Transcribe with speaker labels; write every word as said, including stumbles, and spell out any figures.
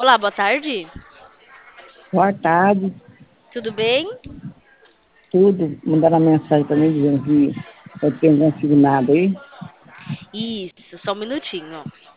Speaker 1: Olá, boa tarde.
Speaker 2: Boa tarde,
Speaker 1: Tudo bem?
Speaker 2: tudo. Mandaram uma mensagem para mim dizendo que eu tenho consignado aí.
Speaker 1: Isso, só um minutinho.